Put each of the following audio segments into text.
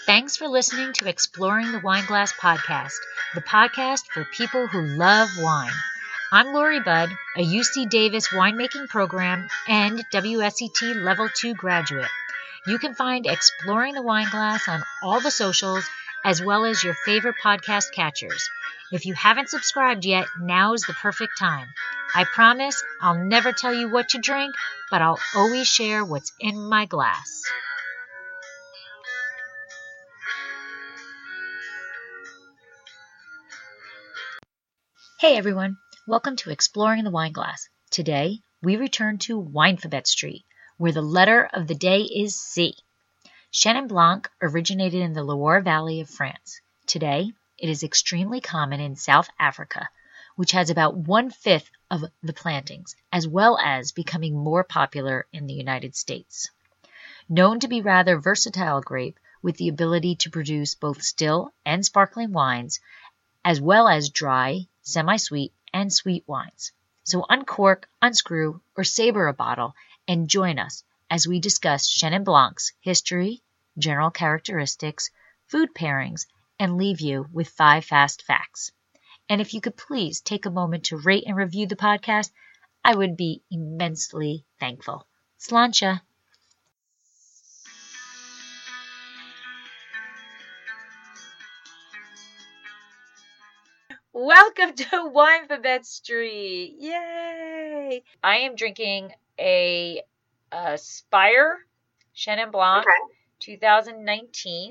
Thanks for listening to Exploring the Wine Glass podcast, the podcast for people who love wine. I'm Lori Budd, a UC Davis winemaking program and WSET Level 2 graduate. You can find Exploring the Wine Glass on all the socials as well as your favorite podcast catchers. If you haven't subscribed yet, now's the perfect time. I promise I'll never tell you what to drink, but I'll always share what's in my glass. Hey everyone, welcome to Exploring the Wine Glass. Today, we return to Winefabet Street, where the letter of the day is C. Chenin Blanc originated in the Loire Valley of France. Today, it is extremely common in South Africa, which has about 1/5 of the plantings, as well as becoming more popular in the United States. Known to be rather versatile grape with the ability to produce both still and sparkling wines, as well as dry, semi-sweet, and sweet wines. So uncork, unscrew, or savor a bottle and join us as we discuss Chenin Blanc's history, general characteristics, food pairings, and leave you with 5 fast facts. And if you could please take a moment to rate and review the podcast, I would be immensely thankful. Sláinte! Welcome to Winefabet Street! Yay! I am drinking a Spire Chenin Blanc 2019.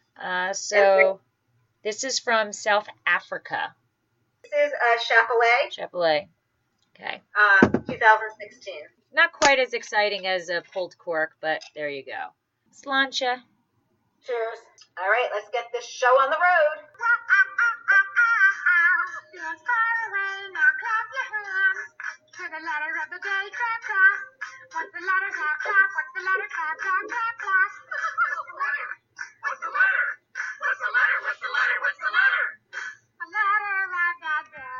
This is from South Africa. This is Chapelet. Okay. 2016. Not quite as exciting as a pulled cork, but there you go. Sláinte. Cheers. All right, let's get this show on the road. Let's fire away, now clap your hands. To the letter of the day, clap, clap. What's the letter, clap, clap. What's the letter, clap, clap, clap, clap. What's the letter? What's the letter? What's the letter? What's the letter? A letter of the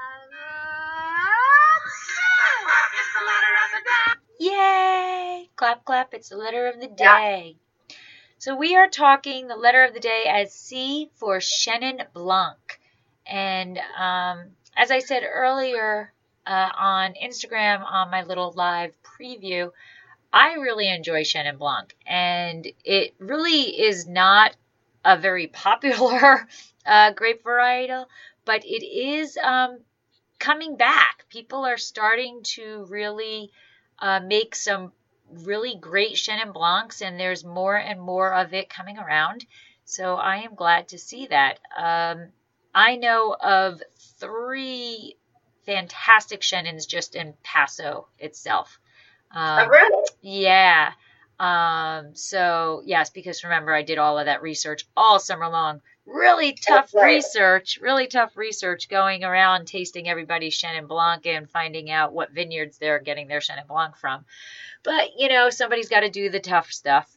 day. It's the letter of the day. Yay! Clap, clap. It's the letter of the day. So we are talking the letter of the day as C for Chenin Blanc. And as I said earlier on Instagram on my little live preview, I really enjoy Chenin Blanc. And it really is not a very popular grape varietal, but it is coming back. People are starting to really make some really great Chenin Blancs, and there's more and more of it coming around. So I am glad to see that. I know of 3 fantastic Chenins just in Paso itself. Really? Yeah. So yes, because remember I did all of that research all summer long. Really tough research going around tasting everybody's Chenin Blanc and finding out what vineyards they're getting their Chenin Blanc from. But, somebody's got to do the tough stuff,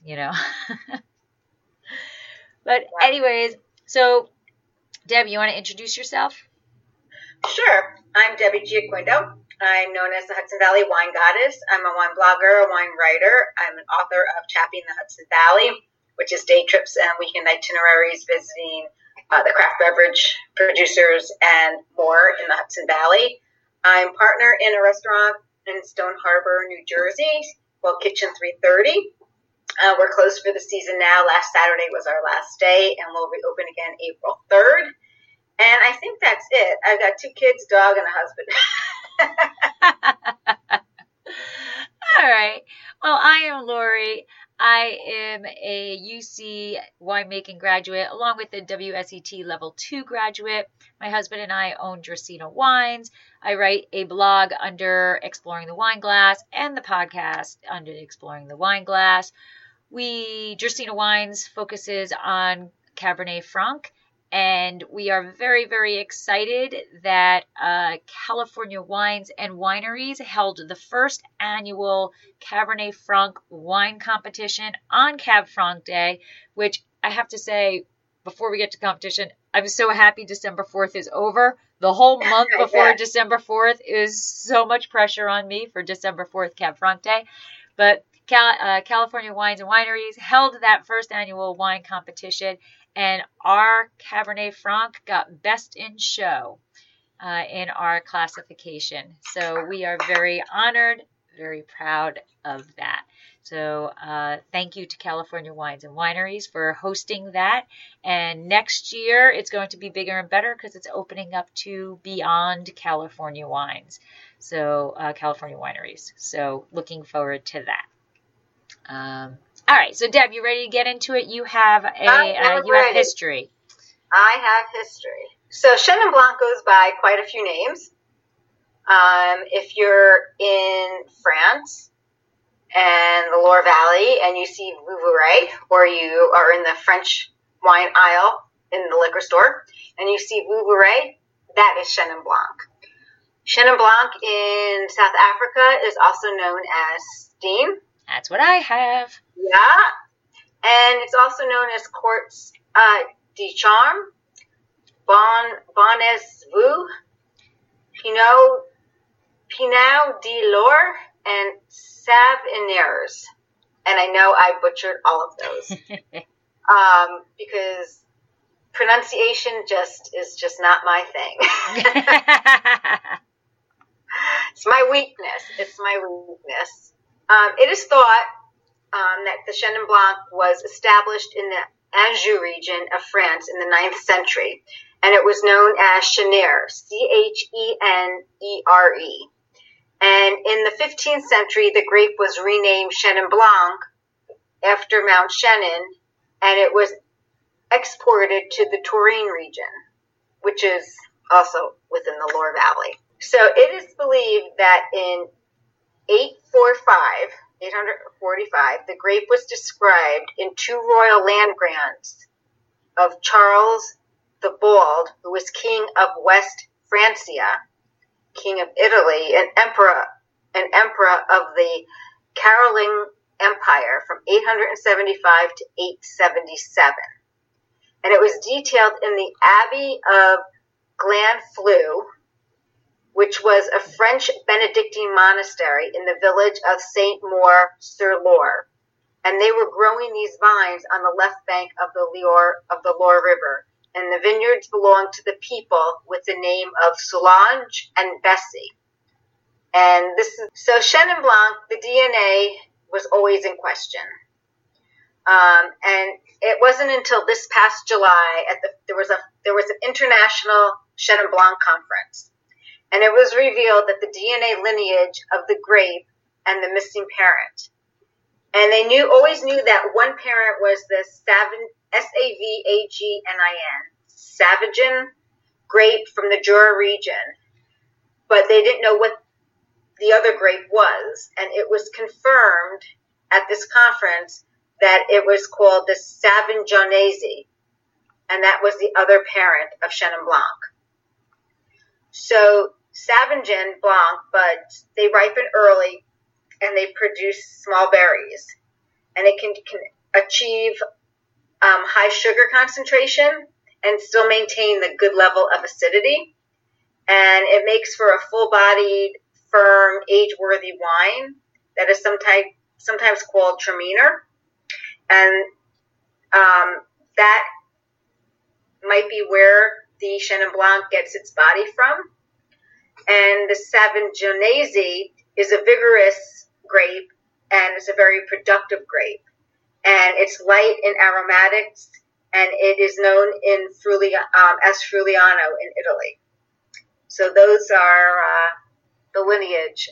But anyways, so Deb, you want to introduce yourself? Sure. I'm Debbie Giaquinto. I'm known as the Hudson Valley Wine Goddess. I'm a wine blogger, a wine writer. I'm an author of Chapping the Hudson Valley, which is day trips and weekend itineraries visiting the craft beverage producers and more in the Hudson Valley. I'm partner in a restaurant in Stone Harbor, New Jersey, called Kitchen 330. We're closed for the season now. Last Saturday was our last day, and we'll reopen again April 3rd. And I think that's it. I've got 2 kids, dog, and a husband. All right. Well, I am Lori. I am a UC winemaking graduate, along with the WSET Level 2 graduate. My husband and I own Dracaena Wines. I write a blog under Exploring the Wine Glass and the podcast under Exploring the Wine Glass. Dracaena Wines focuses on Cabernet Franc, and we are very, very excited that California Wines and Wineries held the first annual Cabernet Franc wine competition on Cab Franc Day, which I have to say, before we get to competition, I'm so happy December 4th is over. The whole month before December 4th is so much pressure on me for December 4th Cab Franc Day. But California Wines and Wineries held that first annual wine competition, and our Cabernet Franc got best in show in our classification. So we are very honored, very proud of that. So thank you to California Wines and Wineries for hosting that. And next year it's going to be bigger and better because it's opening up to beyond California wines. So California Wineries. So looking forward to that. All right. So Deb, you ready to get into it? You have have history. I have history. So Chenin Blanc goes by quite a few names. If you're in France and the Loire Valley and you see Vouvray, or you are in the French wine aisle in the liquor store and you see Vouvray, that is Chenin Blanc. Chenin Blanc in South Africa is also known as Steen. That's what I have. Yeah. And it's also known as Courts de Charme, Bonnes Vue, Pinot de Loire, and Savennières. And I know I butchered all of those because pronunciation is just not my thing. It's my weakness. It is thought that the Chenin Blanc was established in the Anjou region of France in the 9th century, and it was known as Chenery, Chenere. And in the 15th century, the grape was renamed Chenin Blanc after Mount Chenin, and it was exported to the Touraine region, which is also within the Loire Valley. So it is believed that in 845, the grape was described in 2 royal land grants of Charles the Bald, who was king of West Francia, king of Italy, and emperor of the Carolingian Empire from 875 to 877. And it was detailed in the Abbey of Glanfleur, which was a French Benedictine monastery in the village of Saint-Maur-sur-Loire. And they were growing these vines on the left bank of the Loire River. And the vineyards belonged to the people with the name of Soulange and Bessie. And so Chenin Blanc, the DNA was always in question. And it wasn't until this past July there was an international Chenin Blanc conference. And it was revealed that the DNA lineage of the grape and the missing parent. And they always knew that one parent was the Savagnin, Savagnin grape from the Jura region. But they didn't know what the other grape was. And it was confirmed at this conference that it was called the Savagninese. And that was the other parent of Chenin Blanc. So Savagnin Blanc buds, they ripen early and they produce small berries. And it can achieve high sugar concentration and still maintain the good level of acidity. And it makes for a full-bodied, firm, age-worthy wine that is sometimes called Traminer. And that might be where the Chenin Blanc gets its body from. And the Savagninese is a vigorous grape, and it's a very productive grape. And it's light in aromatics, and it is known as Friulano in Italy. So those are the lineage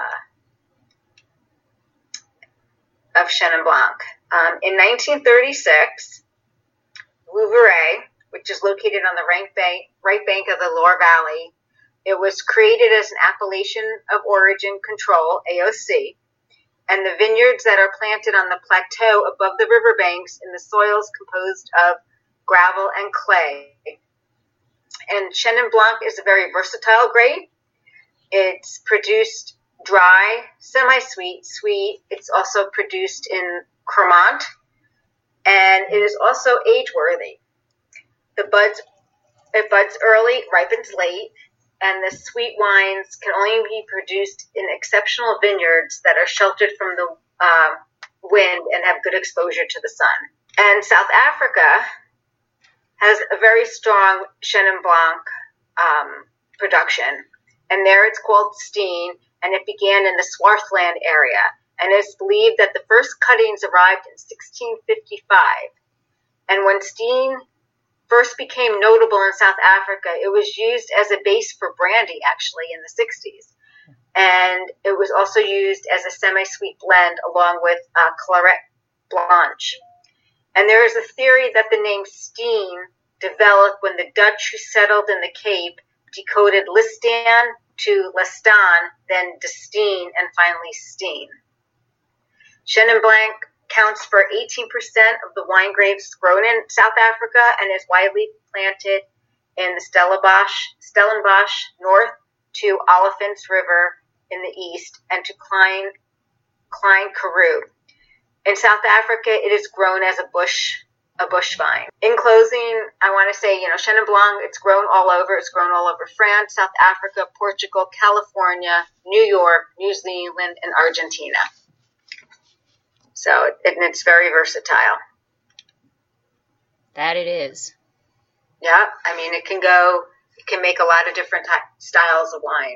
of Chenin Blanc. In 1936, Vouvray, which is located on the right bank of the Loire Valley, it was created as an appellation of origin control, AOC, and the vineyards that are planted on the plateau above the riverbanks in the soils composed of gravel and clay. And Chenin Blanc is a very versatile grape. It's produced dry, semi-sweet, sweet. It's also produced in Cremant, and it is also age-worthy. It buds early, ripens late, and the sweet wines can only be produced in exceptional vineyards that are sheltered from the wind and have good exposure to the sun. And South Africa has a very strong Chenin Blanc production. And there it's called Steen, and it began in the Swarthland area. And it's believed that the first cuttings arrived in 1655. And when Steen first became notable in South Africa, it was used as a base for brandy, actually, in the 60s. And it was also used as a semi-sweet blend along with Claret Blanche. And there is a theory that the name Steen developed when the Dutch who settled in the Cape decoded Listan to Lestan, then de Steen, and finally Steen. Chenin Blanc counts for 18% of the wine grapes grown in South Africa and is widely planted in the Stellenbosch north to Oliphants River in the east and to Klein Karoo. In South Africa, it is grown as a bush vine. In closing, I want to say, Chenin Blanc, it's grown all over. It's grown all over France, South Africa, Portugal, California, New York, New Zealand, and Argentina. So it's very versatile. That it is. Yeah, I mean, it can make a lot of different styles of wine.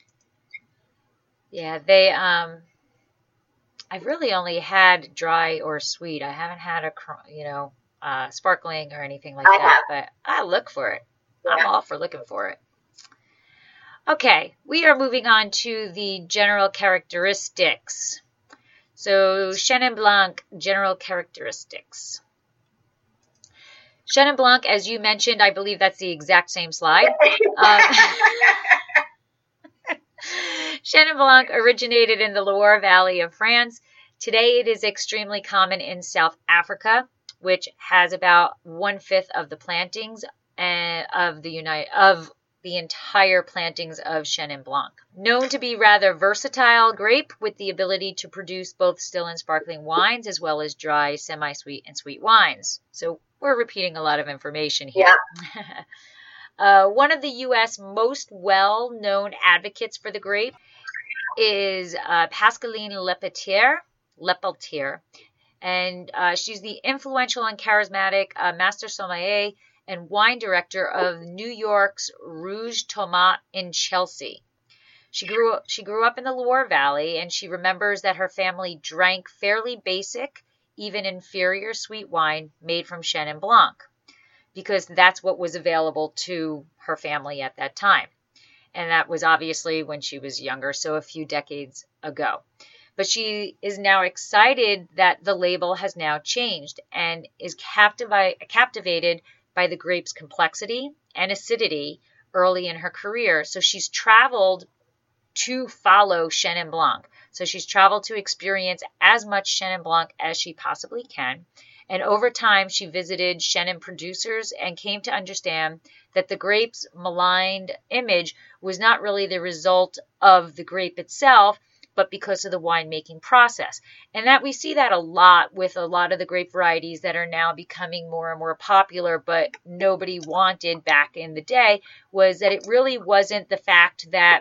Yeah, I've really only had dry or sweet. I haven't had sparkling or anything like that, but I look for it. Yeah. I'm all for looking for it. Okay, we are moving on to the general characteristics. So, Chenin Blanc, general characteristics. Chenin Blanc, as you mentioned, I believe that's the exact same slide. Chenin Blanc originated in the Loire Valley of France. Today, it is extremely common in South Africa, which has about 1/5 of the plantings of the entire plantings of Chenin Blanc. Known to be rather versatile grape with the ability to produce both still and sparkling wines as well as dry, semi-sweet, and sweet wines. So we're repeating a lot of information here. Yeah. One of the U.S. most well-known advocates for the grape is Pascaline Lepeltier. And she's the influential and charismatic master sommelier and wine director of New York's Rouge Tomate in Chelsea. She grew up in the Loire Valley, and she remembers that her family drank fairly basic, even inferior sweet wine made from Chenin Blanc, because that's what was available to her family at that time. And that was obviously when she was younger, so a few decades ago. But she is now excited that the label has now changed and is captivated by the grape's complexity and acidity early in her career. So she's traveled to follow Chenin Blanc. So she's traveled to experience as much Chenin Blanc as she possibly can. And over time, she visited Chenin producers and came to understand that the grape's maligned image was not really the result of the grape itself, but because of the winemaking process. And that we see that a lot with a lot of the grape varieties that are now becoming more and more popular, but nobody wanted back in the day, was that it really wasn't the fact that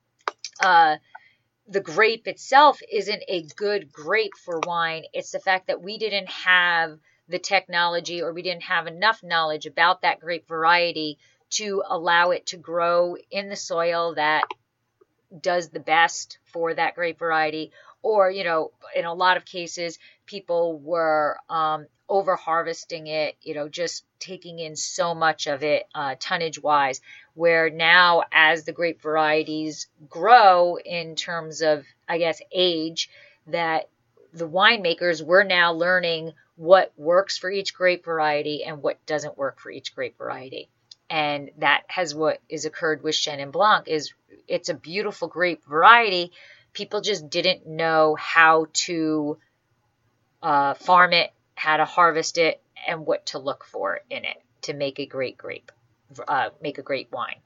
the grape itself isn't a good grape for wine. It's the fact that we didn't have the technology, or we didn't have enough knowledge about that grape variety to allow it to grow in the soil that does the best for that grape variety. Or, in a lot of cases, people were over harvesting it, just taking in so much of it tonnage wise, where now as the grape varieties grow in terms of, I guess, age, that the winemakers were now learning what works for each grape variety and what doesn't work for each grape variety. And that has what is occurred with Chenin Blanc. Is it's a beautiful grape variety. People just didn't know how to farm it, how to harvest it, and what to look for in it to make a great grape, make a great wine.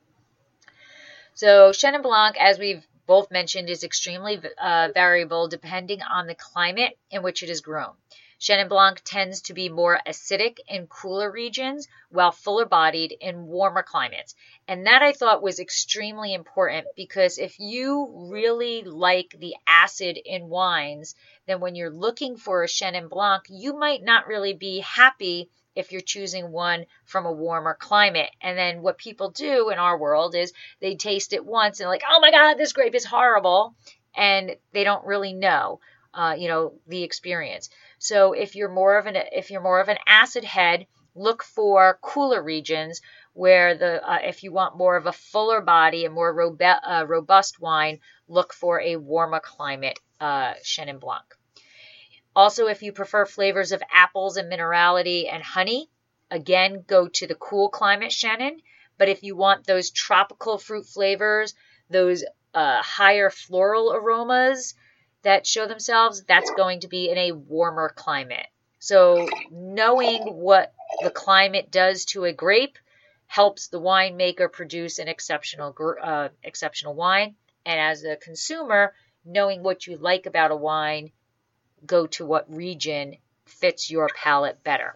So Chenin Blanc, as we've both mentioned, is extremely variable depending on the climate in which it is grown. Chenin Blanc tends to be more acidic in cooler regions, while fuller-bodied in warmer climates. And that I thought was extremely important, because if you really like the acid in wines, then when you're looking for a Chenin Blanc, you might not really be happy if you're choosing one from a warmer climate. And then what people do in our world is they taste it once and like, oh my God, this grape is horrible. And they don't really know, the experience. So if you're more of an acid head, look for cooler regions where if you want more of a fuller body and more robust wine, look for a warmer climate Chenin Blanc. Also, if you prefer flavors of apples and minerality and honey, again, go to the cool climate Chenin. But if you want those tropical fruit flavors, those higher floral aromas that show themselves, that's going to be in a warmer climate. So knowing what the climate does to a grape helps the winemaker produce an exceptional wine. And as a consumer, knowing what you like about a wine, go to what region fits your palate better.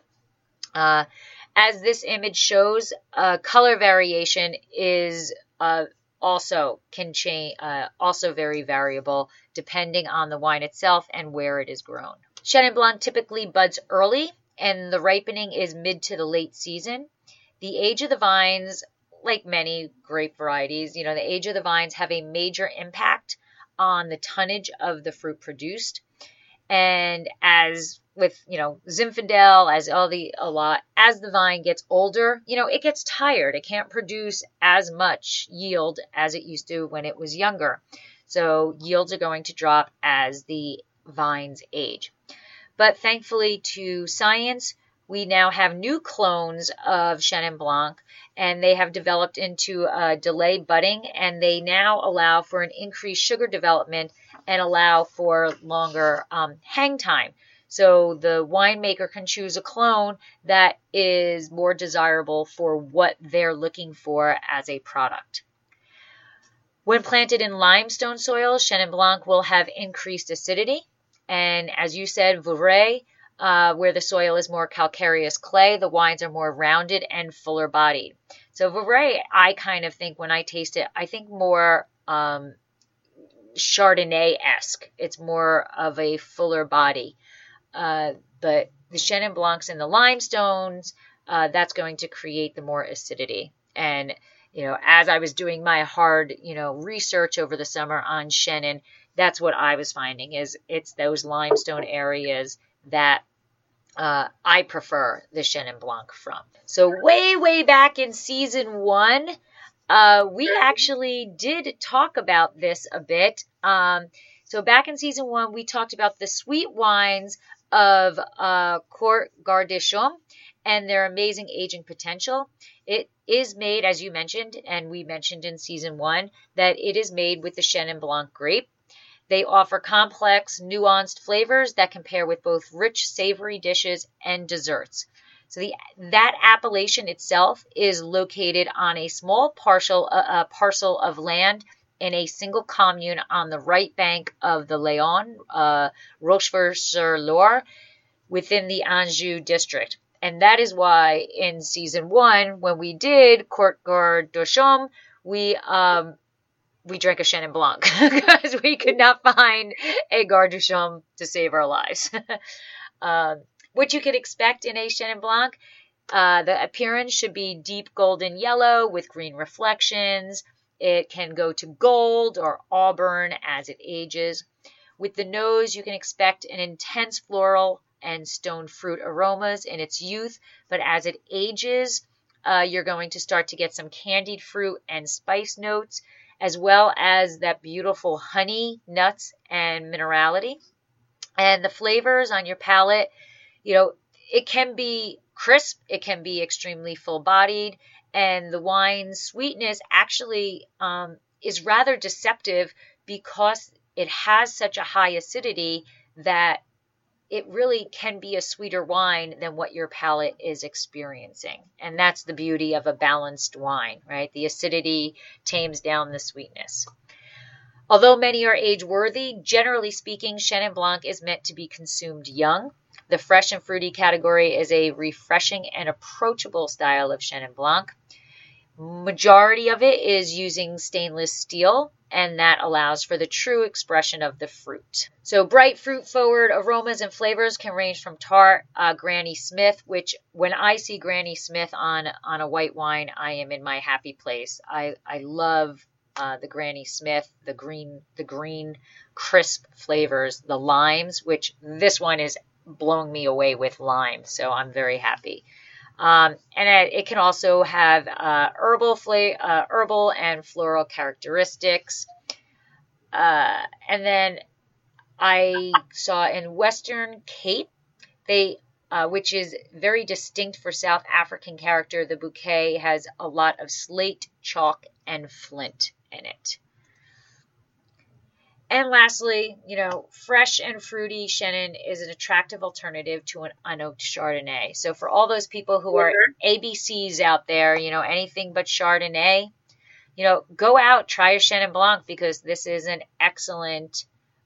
As this image shows, color variation is also very variable depending on the wine itself and where it is grown. Chenin Blanc typically buds early, and the ripening is mid to the late season. The age of the vines, like many grape varieties, the age of the vines have a major impact on the tonnage of the fruit produced. And as with, Zinfandel, as the vine gets older, it gets tired. It can't produce as much yield as it used to when it was younger. So yields are going to drop as the vines age. But thankfully to science, we now have new clones of Chenin Blanc, and they have developed into delay budding, and they now allow for an increased sugar development and allow for longer hang time. So the winemaker can choose a clone that is more desirable for what they're looking for as a product. When planted in limestone soil, Chenin Blanc will have increased acidity. And as you said, Vouvray, where the soil is more calcareous clay, the wines are more rounded and fuller bodied. So Vouvray, I kind of think when I taste it, I think more Chardonnay-esque. It's more of a fuller body. But the Chenin Blancs and the limestones, that's going to create the more acidity. And, as I was doing my hard, research over the summer on Chenin, that's what I was finding is it's those limestone areas that I prefer the Chenin Blanc from. So way back in season 1, we actually did talk about this a bit. So back in season 1, we talked about the sweet wines of Court Gardechaume and their amazing aging potential. It is made, as you mentioned, and we mentioned in season 1, that it is made with the Chenin Blanc grape. They offer complex, nuanced flavors that can pair with both rich, savory dishes and desserts. So that appellation itself is located on a small parcel of land in a single commune on the right bank of the Laon, Rochefort-sur-Loire, within the Anjou district. And that is why in season 1, when we did Court Gardechaume, we drank a Chenin Blanc because we could not find a Gardechaume to save our lives. What you could expect in a Chenin Blanc, the appearance should be deep golden yellow with green reflections. It can go to gold or auburn as it ages. With the nose, you can expect an intense floral and stone fruit aromas in its youth, but as it ages, you're going to start to get some candied fruit and spice notes, as well as that beautiful honey, nuts, and minerality. And the flavors on your palate, it can be crisp, it can be extremely full-bodied, and the wine's sweetness actually is rather deceptive because it has such a high acidity that it really can be a sweeter wine than what your palate is experiencing. And that's the beauty of a balanced wine, right? The acidity tames down the sweetness. Although many are age-worthy, generally speaking, Chenin Blanc is meant to be consumed young. The fresh and fruity category is a refreshing and approachable style of Chenin Blanc. Majority of it is using stainless steel, and that allows for the true expression of the fruit. So bright fruit-forward aromas and flavors can range from tart, Granny Smith, which when I see Granny Smith on a white wine, I am in my happy place. I love the Granny Smith, the green crisp flavors, the limes, which this one is blowing me away with lime, so I'm very happy. And it can also have herbal and floral characteristics. And then I saw in Western Cape, which is very distinct for South African character, the bouquet has a lot of slate, chalk, and flint in it. And lastly, fresh and fruity Chenin is an attractive alternative to an unoaked Chardonnay. So for all those people who are ABCs out there, anything but Chardonnay, go out, try a Chenin Blanc, because this is an excellent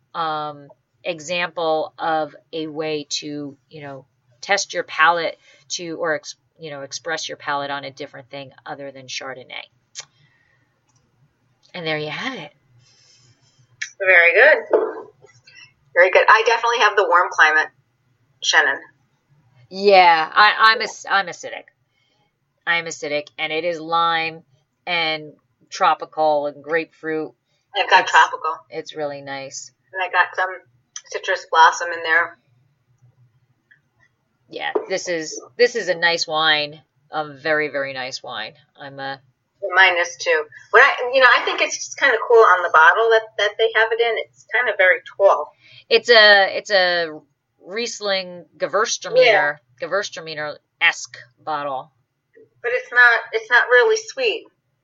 example of a way to, test your palate or express your palate on a different thing other than Chardonnay. And there you have it. Very good. Very good. I definitely have the warm climate Chenin. Yeah, I'm acidic. I'm acidic, and it is lime and tropical and grapefruit. I've got tropical. It's really nice. And I got some citrus blossom in there. Yeah, this is a nice wine. A very, very nice wine. Mine is too. But I think it's just kind of cool on the bottle that they have it in. It's kind of very tall. It's a Riesling Gewürztraminer-esque bottle. But it's not really sweet.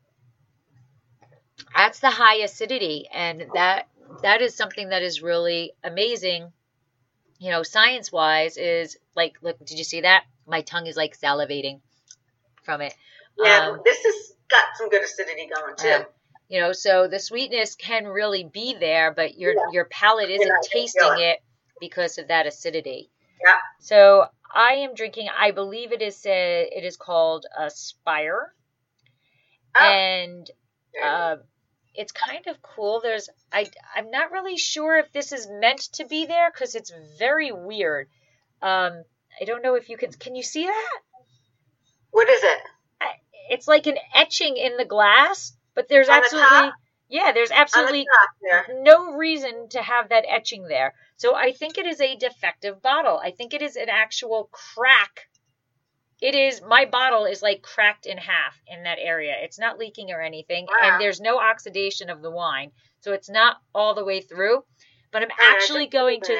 That's the high acidity, and that is something that is really amazing. Science-wise, is like, look, did you see that? My tongue is like salivating from it. Yeah, this has got some good acidity going too. So the sweetness can really be there, but your palate isn't tasting it because of that acidity. Yeah. So I am drinking, I believe it is called Aspire. Oh. And it's kind of cool. I'm not really sure if this is meant to be there because it's very weird. I don't know if you can you see that? What is it? It's like an etching in the glass, but there's absolutely no reason to have that etching there. So I think it is a defective bottle. I think it is an actual crack. My bottle is like cracked in half in that area. It's not leaking or anything, and there's no oxidation of the wine, so it's not all the way through. But I'm actually going to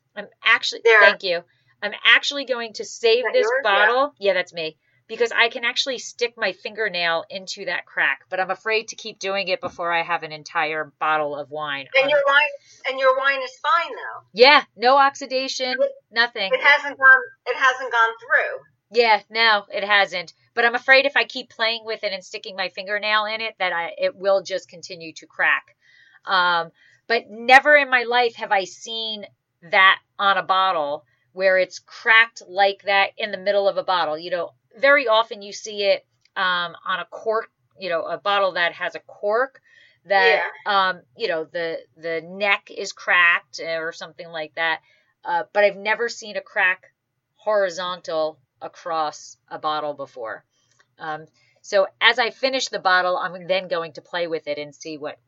save this bottle. Yeah, that's me. Because I can actually stick my fingernail into that crack, but I'm afraid to keep doing it before I have an entire bottle of wine. And your wine is fine though. Yeah, no oxidation, nothing. It hasn't gone through. Yeah, no, it hasn't. But I'm afraid if I keep playing with it and sticking my fingernail in it, that it will just continue to crack. But never in my life have I seen that on a bottle where it's cracked like that in the middle of a bottle. Very often you see it on a cork, a bottle that has a cork that, the neck is cracked or something like that. But I've never seen a crack horizontal across a bottle before. So as I finish the bottle, I'm then going to play with it and see what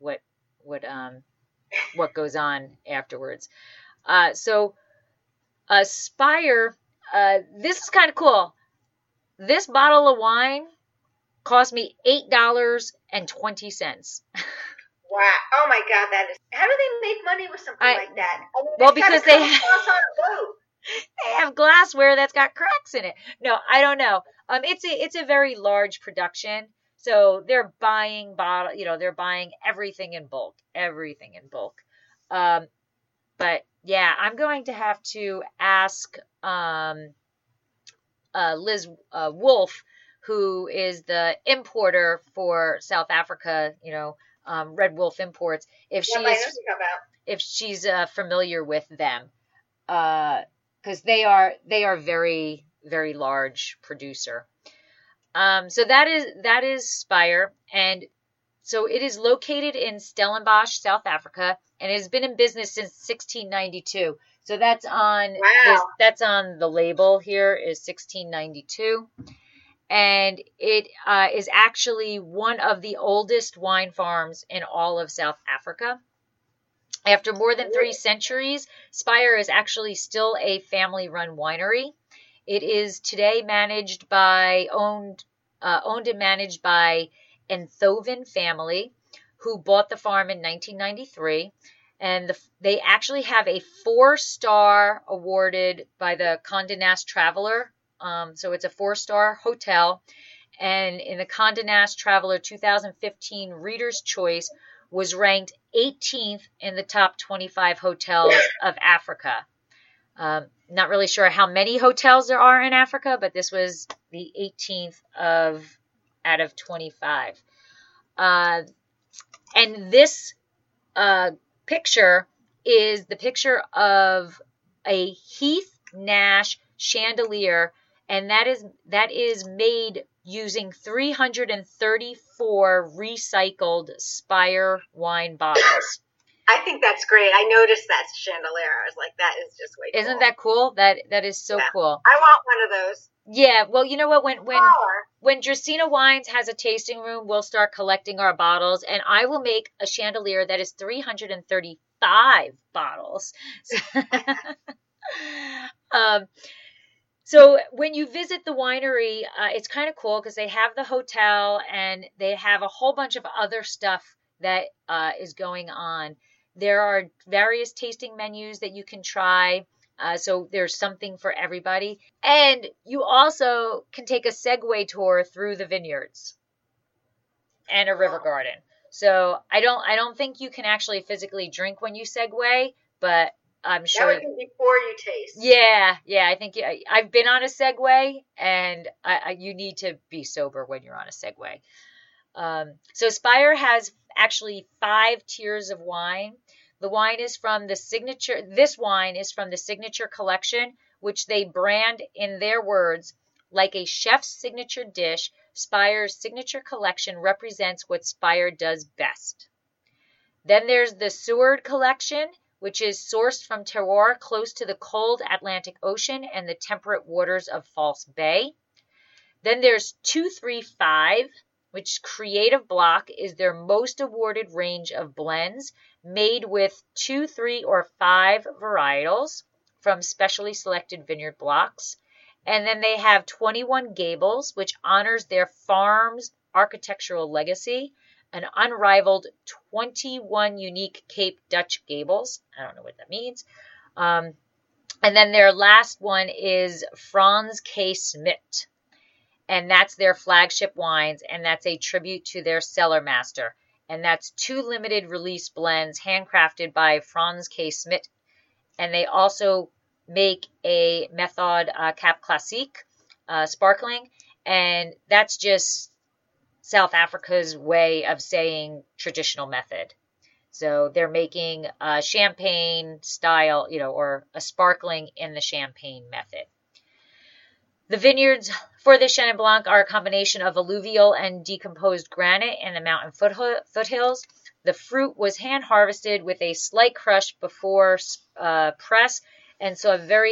goes on afterwards. So Spire, this is kind of cool. This bottle of wine cost me $8.20. Wow! Oh my God, that is. How do they make money with something like that? Because they have glassware that's got cracks in it. No, I don't know. It's a very large production, so they're buying they're buying everything in bulk. But yeah, I'm going to have to ask Liz Wolf, who is the importer for South Africa, Red Wolf Imports, if she's familiar with them, because they are very, very large producer. So that is Spire, and so it is located in Stellenbosch, South Africa, and it has been in business since 1692. So that's on that's on the label here is 1692. And it is actually one of the oldest wine farms in all of South Africa. After more than 3 centuries, Spire is actually still a family-run winery. It is today owned and managed by Enthoven family, who bought the farm in 1993. And they actually have a 4-star awarded by the Condé Nast Traveler. So it's a 4-star hotel. And in the Condé Nast Traveler 2015 Reader's Choice was ranked 18th in the top 25 hotels of Africa. Not really sure how many hotels there are in Africa, but this was the 18th out of 25. And this picture is the picture of a Heath Nash chandelier, and that is made using 334 recycled Spire wine bottles. I think that's great. I noticed that chandelier. I was like, that is just way cool. Isn't that cool? That is so cool. I want one of those. Yeah, well, you know what? When Dracaena Wines has a tasting room, we'll start collecting our bottles, and I will make a chandelier that is 335 bottles. So when you visit the winery, it's kind of cool because they have the hotel and they have a whole bunch of other stuff that is going on. There are various tasting menus that you can try. So there's something for everybody. And you also can take a Segway tour through the vineyards and a river garden. So I don't think you can actually physically drink when you Segway, but I'm sure that would be before you taste. Yeah. I think I've been on a Segway, and you need to be sober when you're on a Segway. So Spire has actually 5 tiers of wine. This wine is from the Signature Collection, which they brand in their words, like a chef's signature dish. Spire's Signature Collection represents what Spire does best. Then there's the Seward Collection, which is sourced from terroir close to the cold Atlantic Ocean and the temperate waters of False Bay. Then there's 235, which Creative Block is their most awarded range of blends made with 2, 3, or 5 varietals from specially selected vineyard blocks. And then they have 21 Gables, which honors their farm's architectural legacy, an unrivaled 21 unique Cape Dutch gables. I don't know what that means. And then their last one is Frans K. Smit. And that's their flagship wines, and that's a tribute to their cellar master. And that's 2 limited release blends handcrafted by Frans K. Smit. And they also make a Method Cap Classique sparkling, and that's just South Africa's way of saying traditional method. So they're making a champagne style, or a sparkling in the champagne method. The vineyards for the Chenin Blanc are a combination of alluvial and decomposed granite in the mountain foothills. The fruit was hand harvested with a slight crush before press, and so a very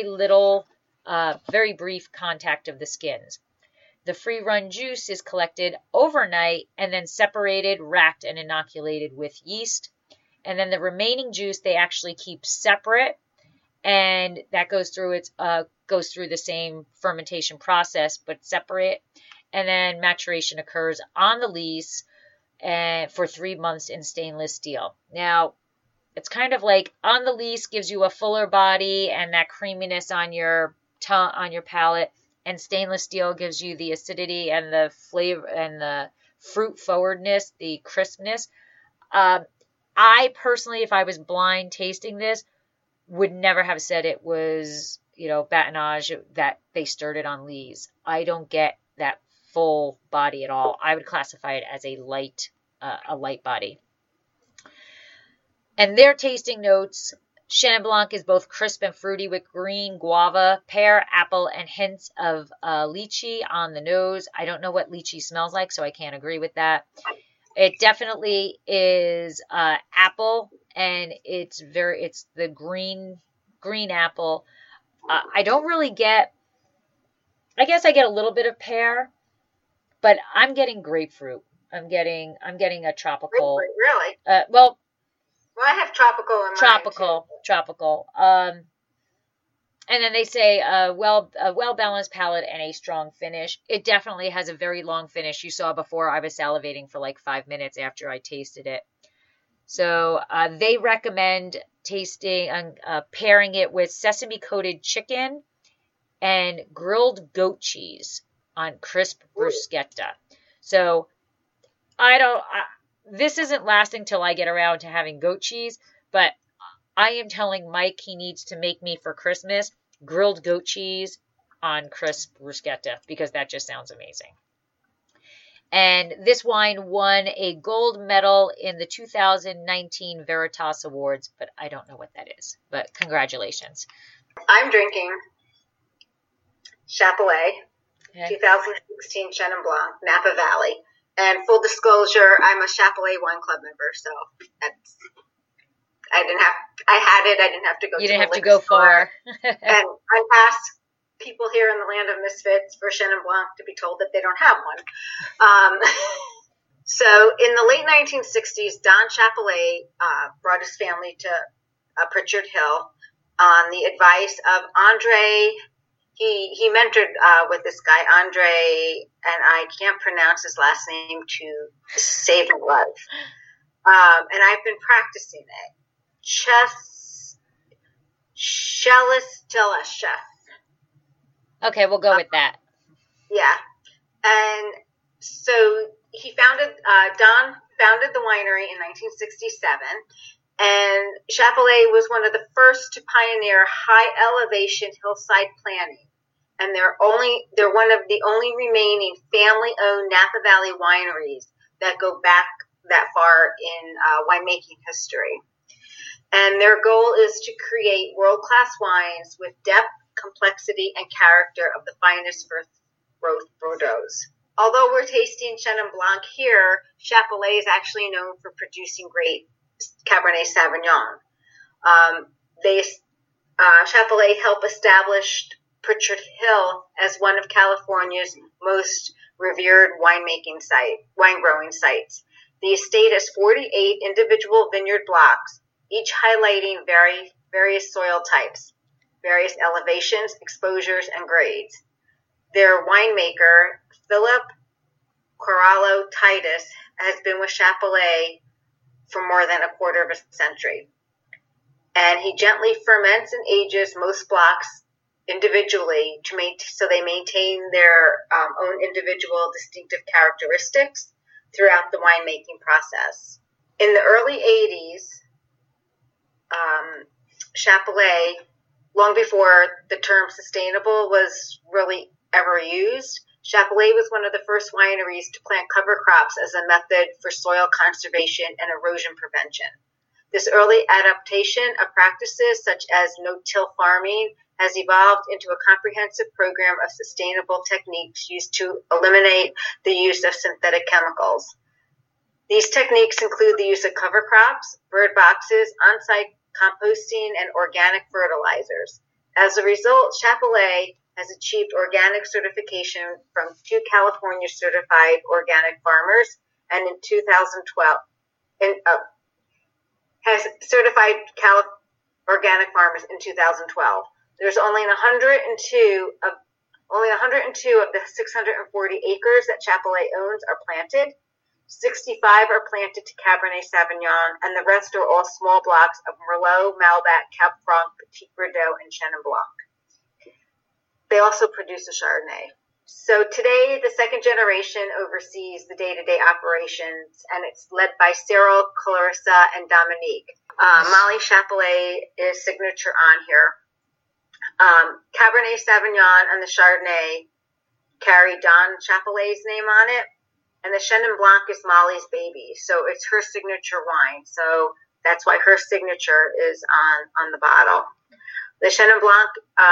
brief contact of the skins. The free-run juice is collected overnight and then separated, racked, and inoculated with yeast. And then the remaining juice they actually keep separate, and that goes through the same fermentation process but separate. And then maturation occurs on the lees for 3 months in stainless steel. Now, it's kind of like on the lees gives you a fuller body and that creaminess on your tongue, on your palate. And stainless steel gives you the acidity and the flavor and the fruit forwardness, the crispness. I personally, if I was blind tasting this, would never have said it was, batonnage, that they stirred it on lees. I don't get that full body at all. I would classify it as a light body. And their tasting notes Chenin Blanc is both crisp and fruity with green guava, pear, apple, and hints of lychee on the nose. I don't know what lychee smells like, so I can't agree with that. It definitely is apple, and it's the green apple. I don't really get. I guess I get a little bit of pear, but I'm getting grapefruit. I'm getting a tropical. Grapefruit, really? Well, I have tropical in mine too. Tropical. And then they say a well-balanced palate and a strong finish. It definitely has a very long finish. You saw before I was salivating for like 5 minutes after I tasted it. So they recommend tasting and pairing it with sesame-coated chicken and grilled goat cheese on crisp bruschetta. So this isn't lasting till I get around to having goat cheese, but I am telling Mike he needs to make me for Christmas grilled goat cheese on crisp bruschetta because that just sounds amazing. And this wine won a gold medal in the 2019 Veritas Awards, but I don't know what that is. But congratulations. I'm drinking Chapelet 2016 Chenin Blanc, Napa Valley. And full disclosure, I'm a Chapelet Wine Club member, so I didn't have to go. You didn't have to go far. And I asked people here in the land of misfits for Chenin Blanc to be told that they don't have one. So in the late 1960s, Don Chapelet brought his family to Pritchard Hill on the advice of Andre. He mentored with this guy, Andre, and I can't pronounce his last name to save my life. And I've been practicing it. Chef. Okay, we'll go with that. Yeah. And so Don founded the winery in 1967. And Chapelet was one of the first to pioneer high elevation hillside planting. And they're one of the only remaining family owned Napa Valley wineries that go back that far in winemaking history. And their goal is to create world class wines with depth, complexity, and character of the finest first growth Bordeaux. Although we're tasting Chenin Blanc here, Chapelet is actually known for producing great Cabernet Sauvignon. Chapelet helped establish Pritchard Hill as one of California's most revered wine growing sites. The estate has 48 individual vineyard blocks, each highlighting various soil types, various elevations, exposures, and grades. Their winemaker, Philip Corallo Titus, has been with Chapelet for more than a quarter of a century. And he gently ferments and ages most blocks individually so they maintain their own individual distinctive characteristics throughout the winemaking process. In the early 80s, Chapelet, long before the term sustainable was really ever used, Chapelet was one of the first wineries to plant cover crops as a method for soil conservation and erosion prevention. This early adaptation of practices such as no-till farming has evolved into a comprehensive program of sustainable techniques used to eliminate the use of synthetic chemicals. These techniques include the use of cover crops, bird boxes, on-site composting, and organic fertilizers. As a result, Chapelet has achieved organic certification from 2 California certified organic farmers, and in 2012, has certified organic farmers in 2012. There's only 102 of the 640 acres that Chapelet owns are planted. 65 are planted to Cabernet Sauvignon, and the rest are all small blocks of Merlot, Malbec, Cab Franc, Petit Verdot, and Chenin Blanc. They also produce a Chardonnay. So today, the second generation oversees the day-to-day operations, and it's led by Cyril, Clarissa, and Dominique. Molly Chapelet is signature on here. Cabernet Sauvignon and the Chardonnay carry Don Chapelet's name on it, and the Chenin Blanc is Molly's baby, so it's her signature wine. So That's why her signature is on the bottle. The Chenin Blanc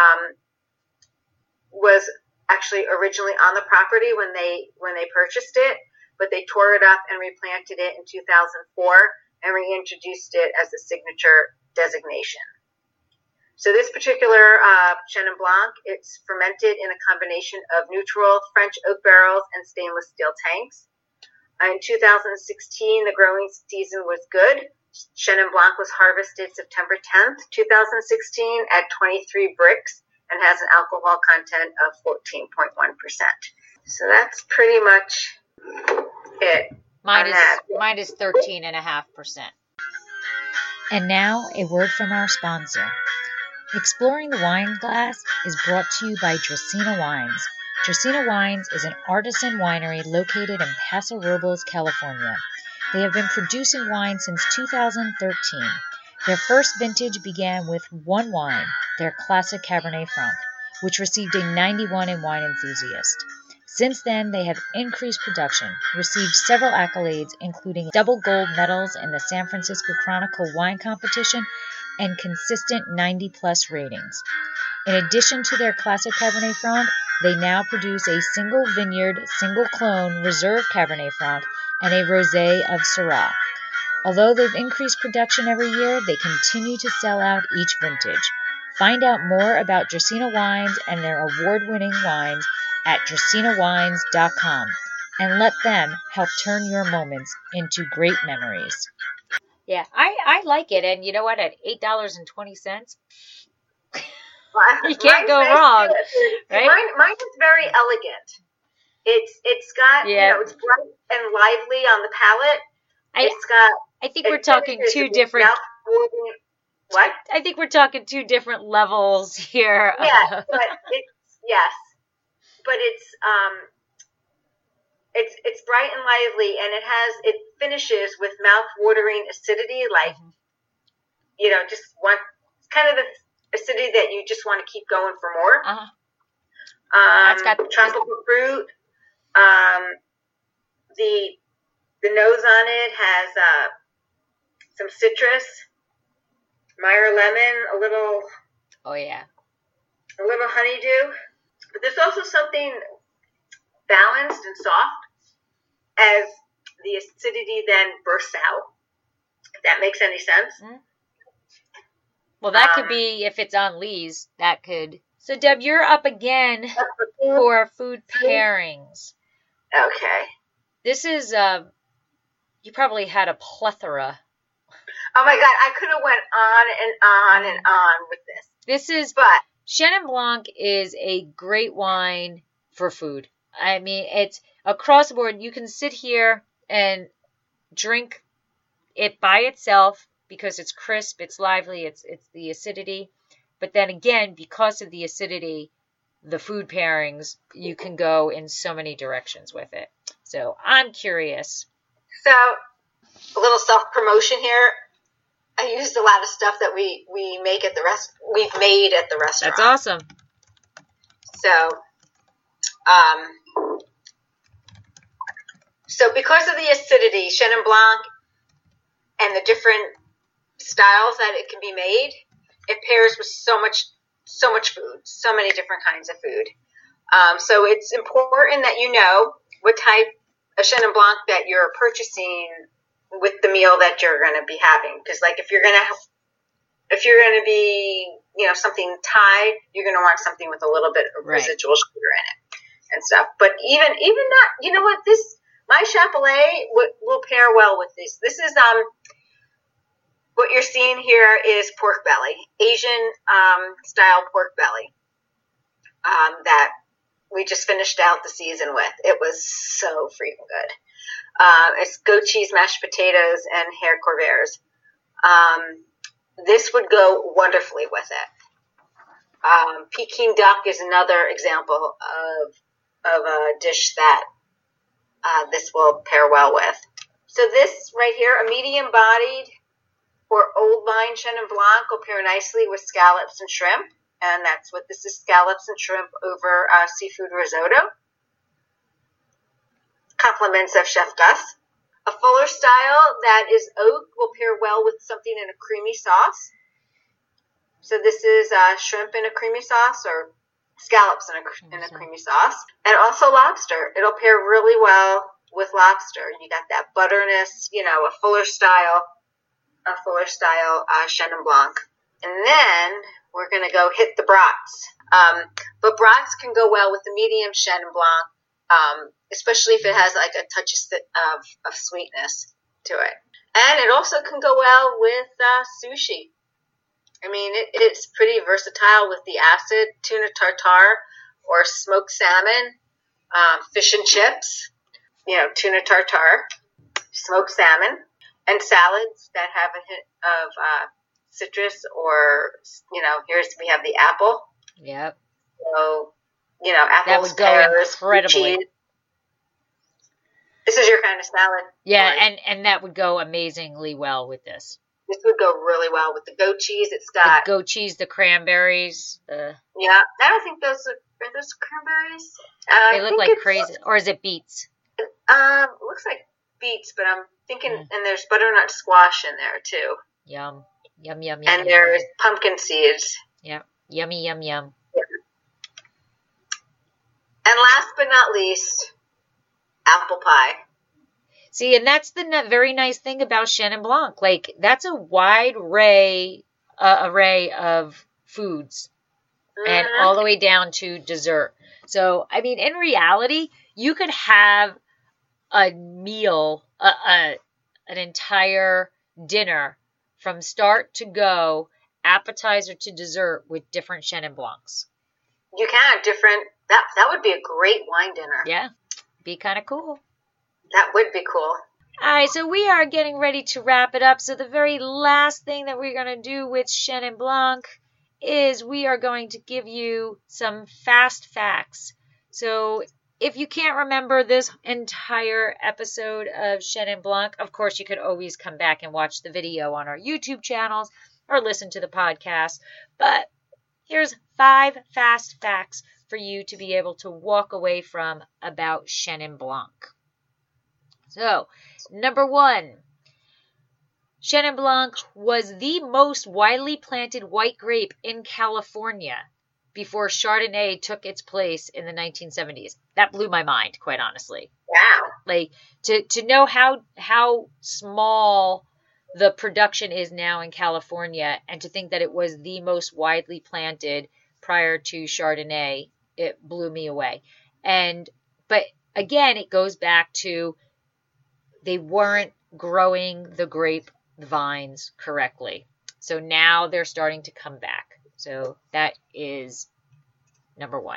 was actually originally on the property when they purchased it, but they tore it up and replanted it in 2004 and reintroduced it as a signature designation. So this particular Chenin Blanc, it's fermented in a combination of neutral French oak barrels and stainless steel tanks. In 2016, the growing season was good. Chenin Blanc was harvested September 10th, 2016 at 23 brix and has an alcohol content of 14.1%. So that's pretty much it. Mine is 13.5%. And now a word from our sponsor. Exploring the Wine Glass is brought to you by Dracaena Wines. Dracaena Wines is an artisan winery located in Paso Robles, California. They have been producing wine since 2013. Their first vintage began with one wine, their classic Cabernet Franc, which received a 91 in Wine Enthusiast. Since then, they have increased production, received several accolades, including double gold medals in the San Francisco Chronicle Wine Competition and consistent 90-plus ratings. In addition to their classic Cabernet Franc, they now produce a single vineyard, single clone Reserve Cabernet Franc and a Rosé of Syrah. Although they've increased production every year, they continue to sell out each vintage. Find out more about Dracaena Wines and their award-winning wines at DracaenaWines.com and let them help turn your moments into great memories. Yeah, I like it, and you know what? At $8.20, you can't go wrong, right? Mine is very elegant. It's got it's bright and lively on the palate. I think we're talking two different. What? I think we're talking two different levels here. Yeah, but it's bright and lively, and it finishes with mouth-watering acidity, like just one kind of the acidity that you just want to keep going for more. It's got tropical fruit. The nose on it has some citrus, Meyer lemon, a little honeydew. But there's also something balanced and soft as the acidity then bursts out. If that makes any sense. Mm-hmm. Well, that could be, if it's on Lee's, that could. So, Deb, you're up again for food pairings. Okay. This is, you probably had a plethora. Oh my God, I could have went on and on and on with this. Chenin Blanc is a great wine for food. I mean, it's across the board. You can sit here and drink it by itself because it's crisp, it's lively, it's the acidity. But then again, because of the acidity, the food pairings, you can go in so many directions with it. So I'm curious. So a little self-promotion here. I used a lot of stuff that we've made at the restaurant. That's awesome. So because of the acidity, Chenin Blanc and the different styles that it can be made, it pairs with so much food, so many different kinds of food. So it's important that you know what type of Chenin Blanc that you're purchasing with the meal that you're going to be having. Because like if you're going to be, something Thai, you're going to want something with a little bit of residual sugar in it and stuff. But even not, you know what, my Chapelet will pair well with this. This is, what you're seeing here is pork belly, Asian style pork belly that we just finished out the season with. It was so freaking good. It's goat cheese, mashed potatoes, and haricots verts. This would go wonderfully with it. Peking duck is another example of a dish that this will pair well with. So this right here, a medium-bodied or old vine Chenin Blanc will pair nicely with scallops and shrimp. And that's what this is, scallops and shrimp over seafood risotto. Compliments of Chef Gus. A fuller style that is oak will pair well with something in a creamy sauce. So this is shrimp in a creamy sauce or scallops in a creamy sauce. And also lobster. It'll pair really well with lobster. You got that butterness, a fuller style Chenin Blanc. And then we're going to go hit the brats. But brats can go well with the medium Chenin Blanc, especially if it has like a touch of sweetness to it. And it also can go well with sushi. I mean, it's pretty versatile with the acid, tuna tartare, or smoked salmon, fish and chips, tuna tartare, smoked salmon, and salads that have a hint of citrus or, we have the apple. Yep. So, apples, that would go pears, incredibly. cheese. This is your kind of salad. Yeah, right? and that would go amazingly well with this. This would go really well with the goat cheese. It's got the goat cheese, the cranberries. Yeah, I don't think those are those cranberries. They look like crazy, or is it beets? It looks like beets, but I'm thinking, and there's butternut squash in there too. Yum, yum, yum, yum. And there's pumpkin seeds. Yeah, yummy, yum, yum. Yeah. And last but not least, apple pie. See, and that's the very nice thing about Chenin Blanc. Like, that's a wide array of foods, and all the way down to dessert. So, I mean, in reality, you could have a meal, an entire dinner from start to go, appetizer to dessert with different Chenin Blancs. You can different. That would be a great wine dinner. Yeah, be kind of cool. That would be cool. All right, so we are getting ready to wrap it up. So the very last thing that we're going to do with Chenin Blanc is we are going to give you some fast facts. So if you can't remember this entire episode of Chenin Blanc, of course, you could always come back and watch the video on our YouTube channels or listen to the podcast. But here's 5 fast facts for you to be able to walk away from about Chenin Blanc. So, number 1, Chenin Blanc was the most widely planted white grape in California before Chardonnay took its place in the 1970s. That blew my mind, quite honestly. Wow. Like, to know how small the production is now in California, and to think that it was the most widely planted prior to Chardonnay, it blew me away. But again, it goes back to they weren't growing the grape vines correctly. So now they're starting to come back. So that is number 1.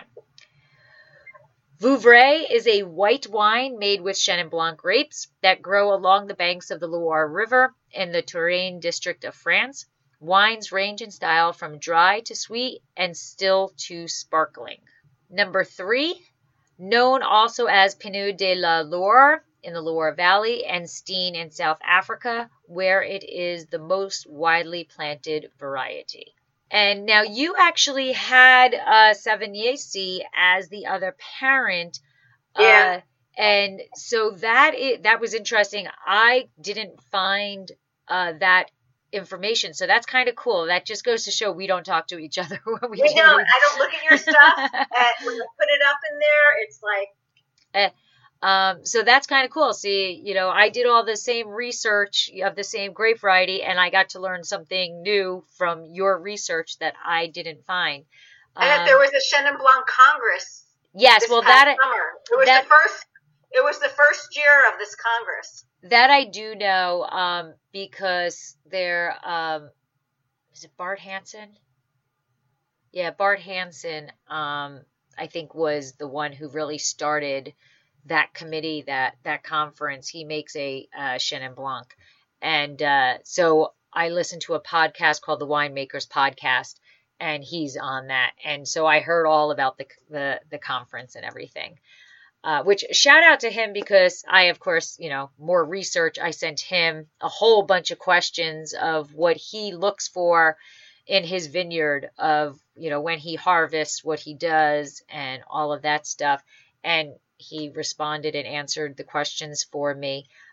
Vouvray is a white wine made with Chenin Blanc grapes that grow along the banks of the Loire River in the Touraine district of France. Wines range in style from dry to sweet and still to sparkling. Number 3, known also as Pinot de la Loire in the Loire Valley and Steen in South Africa, where it is the most widely planted variety. And now you actually had Sangiovese as the other parent. Yeah. And so that was interesting. I didn't find that information. So that's kind of cool. That just goes to show we don't talk to each other when we do. don't. I don't look at your stuff. When I put it up in there, it's like... So that's kind of cool. See, I did all the same research of the same grape variety, and I got to learn something new from your research that I didn't find. And that there was a Chenin Blanc Congress. Yes, well, that summer. It was the first year of this Congress. That I do know, because there, is it Bart Hansen? Yeah, Bart Hansen, I think was the one who really started that committee, that conference. He makes a Chenin Blanc. And so I listened to a podcast called the Winemakers Podcast, and he's on that. And so I heard all about the conference and everything. Which shout out to him, because I, of course, more research. I sent him a whole bunch of questions of what he looks for in his vineyard, of, when he harvests, what he does, and all of that stuff. And he responded and answered the questions for me.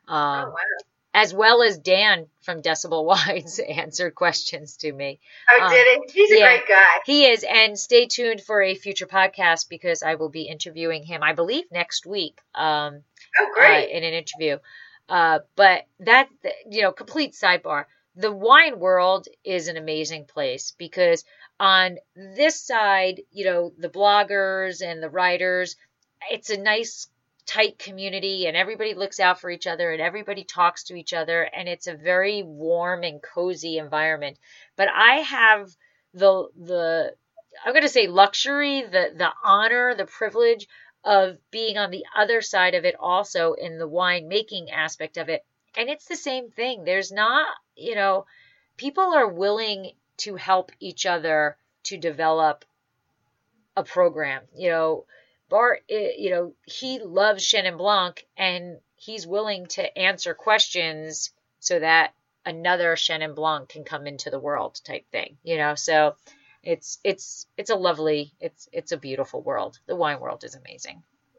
Oh, wow. As well as Dan from Decibel Wines answered questions to me. Oh, did he? He's a great guy. He is. And stay tuned for a future podcast because I will be interviewing him, I believe, next week. Oh, great. In an interview. But that, complete sidebar. The wine world is an amazing place because on this side, the bloggers and the writers, it's a nice tight community and everybody looks out for each other and everybody talks to each other and it's a very warm and cozy environment. But I have the I'm going to say luxury, the honor, the privilege of being on the other side of it also in the wine making aspect of it. And it's the same thing. There's not, people are willing to help each other to develop a program. Bart, he loves Chenin Blanc and he's willing to answer questions so that another Chenin Blanc can come into the world type thing, so it's a beautiful world. The wine world is amazing.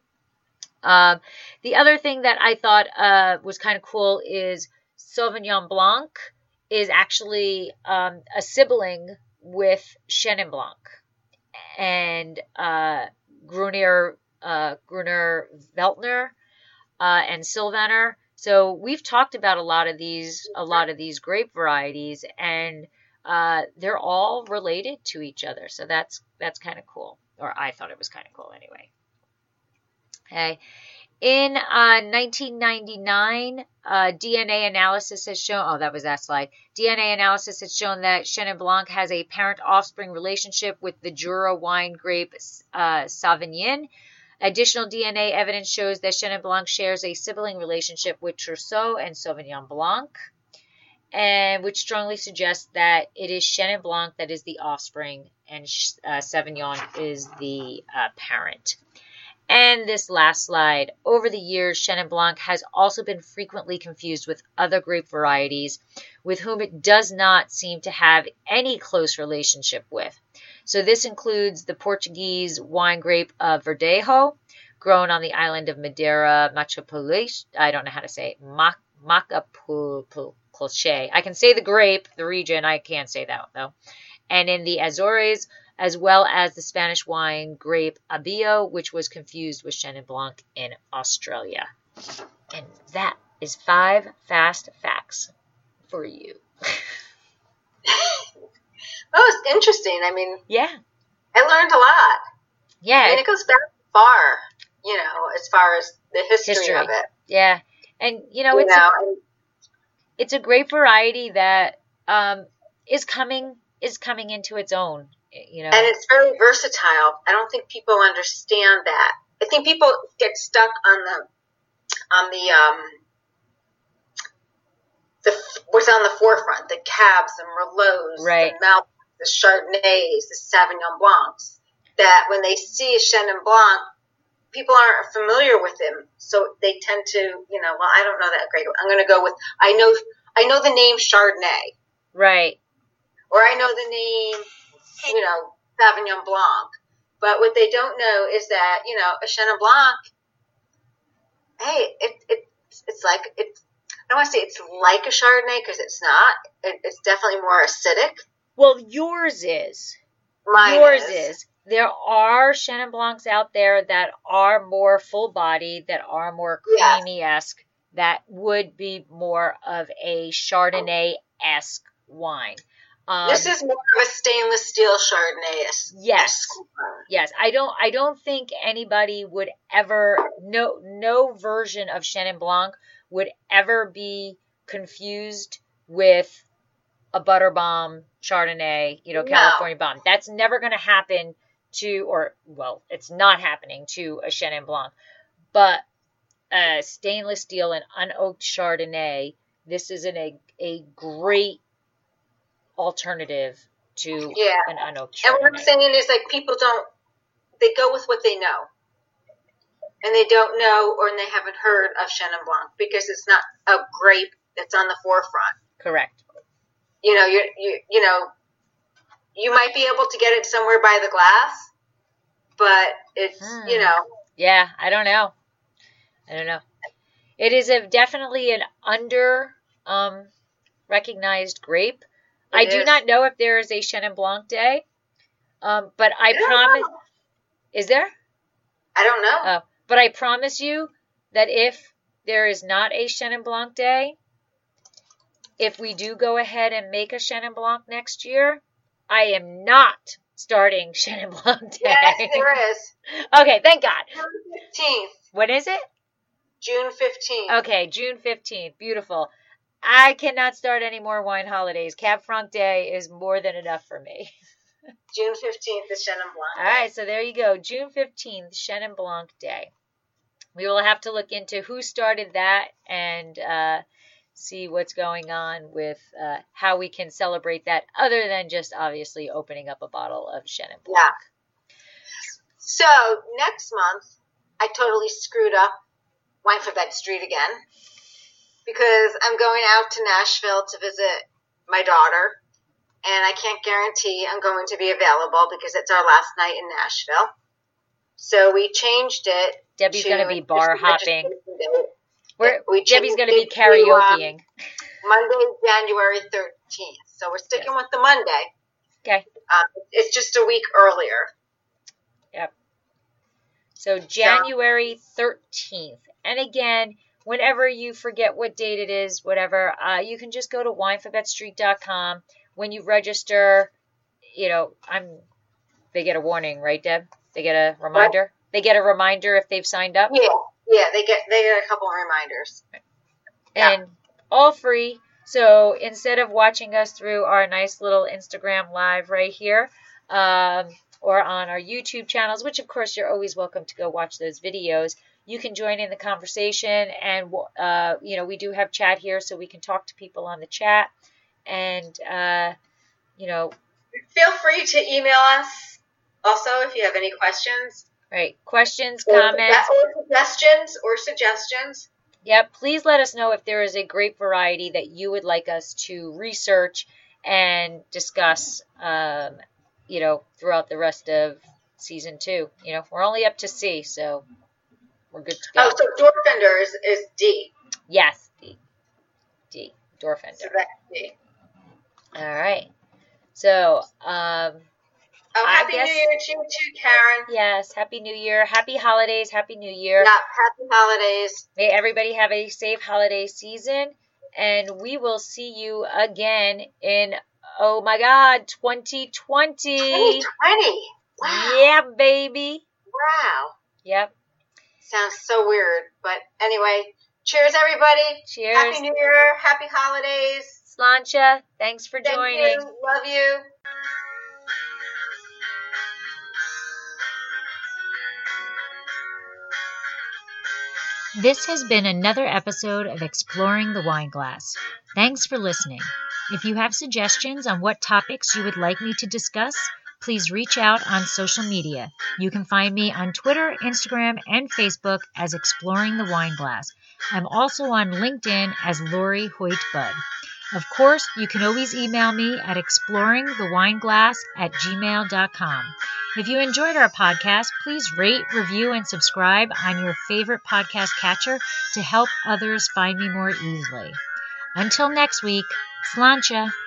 The other thing that I thought was kind of cool is Sauvignon Blanc is actually a sibling with Chenin Blanc and Gruner Veltliner and Sylvaner. So we've talked about a lot of these grape varieties, and they're all related to each other. So that's kind of cool, or I thought it was kind of cool anyway. Okay. In 1999, DNA analysis has shown, that was that slide. DNA analysis has shown that Chenin Blanc has a parent-offspring relationship with the Jura wine grape Sauvignon. Additional DNA evidence shows that Chenin Blanc shares a sibling relationship with Trousseau and Sauvignon Blanc, and which strongly suggests that it is Chenin Blanc that is the offspring and Sauvignon is the parent. And this last slide. Over the years, Chenin Blanc has also been frequently confused with other grape varieties with whom it does not seem to have any close relationship with. So this includes the Portuguese wine grape Verdejo, grown on the island of Madeira, Machapuche. I don't know how to say it. Machapuche. I can say the grape, the region. I can't say that though. And in the Azores, as well as the Spanish wine grape Abillo, which was confused with Chenin Blanc in Australia. And that is 5 fast facts for you. Oh, it's interesting. I mean, yeah, I learned a lot. Yeah. I mean, it goes back far, as far as the history of it. Yeah. And, it's a great variety that is coming into its own. And it's very versatile. I don't think people understand that. I think people get stuck on the what's on the forefront, the Cabs, the Merlots, right, the Malbec, the Chardonnays, the Sauvignon Blancs, that when they see a Chenin Blanc, people aren't familiar with him. So they tend to, I don't know that great. I'm going to go with, I know the name Chardonnay. Right. Or I know the name, Sauvignon Blanc. But what they don't know is that, a Chenin Blanc, hey, it's like, I don't want to say it's like a Chardonnay because it's not. It's definitely more acidic. Well, yours is. Mine is. There are Chenin Blancs out there that are more full-bodied, that are more creamy-esque, that would be more of a Chardonnay-esque wine. This is more of a stainless steel Chardonnay. Yes. Yes. I don't think anybody would ever, no version of Chenin Blanc would ever be confused with a butter bomb Chardonnay, California bomb. That's never going to happen it's not happening to a Chenin Blanc. But stainless steel and unoaked Chardonnay, this is a great alternative to an unoaked Chardonnay. And what I'm saying is, like, people they go with what they know. And they don't know or they haven't heard of Chenin Blanc because it's not a grape that's on the forefront. Correct. You might be able to get it somewhere by the glass, but it's, Yeah, I don't know. It is definitely an under recognized grape. I do not know if there is a Chenin Blanc Day, but I promise. Is there? I don't know. But I promise you that if there is not a Chenin Blanc Day, if we do go ahead and make a Chenin Blanc next year, I am not starting Chenin Blanc Day. Yes, there is. Okay, thank God. June 15th. When is it? June 15th. Okay, June 15th. Beautiful. I cannot start any more wine holidays. Cab Franc Day is more than enough for me. June 15th is Chenin Blanc. All right, so there you go. June 15th, Chenin Blanc Day. We will have to look into who started that and see what's going on with how we can celebrate that other than just obviously opening up a bottle of Chenin Blanc. Yeah. So next month, I totally screwed up Weinfabet Street again because I'm going out to Nashville to visit my daughter. And I can't guarantee I'm going to be available because it's our last night in Nashville. So we changed it. Debbie's going to be bar hopping. Debbie's going to be karaokeing. Monday, January 13th. So we're sticking with the Monday. Okay. It's just a week earlier. Yep. So January 13th. And again, whenever you forget what date it is, whatever, you can just go to winefabetstreet.com. When you register, they get a warning, right, Deb? They get a reminder? What? They get a reminder if they've signed up? Yeah, they get a couple of reminders. And all free. So instead of watching us through our nice little Instagram live right here, or on our YouTube channels, which of course you're always welcome to go watch those videos, you can join in the conversation. And, we do have chat here so we can talk to people on the chat. And, feel free to email us also if you have any questions. Right. Questions, comments. Or suggestions. Yep. Please let us know if there is a grape variety that you would like us to research and discuss, throughout the rest of season 2. We're only up to C, so we're good to go. Oh, so Dorfender is D. Yes, D. Dorfender. So that's D. All right. So, Happy New Year to you too, Karen. Yes, Happy New Year. Happy holidays. Happy New Year. Yeah, happy holidays. May everybody have a safe holiday season. And we will see you again in, 2020. 2020. Wow. Yeah, baby. Wow. Yep. Sounds so weird. But anyway, cheers, everybody. Cheers. Happy New Year. Happy holidays. Sláinte, thanks for joining. Thank you. Love you. This has been another episode of Exploring the Wine Glass. Thanks for listening. If you have suggestions on what topics you would like me to discuss, please reach out on social media. You can find me on Twitter, Instagram, and Facebook as Exploring the Wine Glass. I'm also on LinkedIn as Lori Hoyt Budd. Of course, you can always email me at exploringthewineglass@gmail.com. If you enjoyed our podcast, please rate, review, and subscribe on your favorite podcast catcher to help others find me more easily. Until next week, sláinte.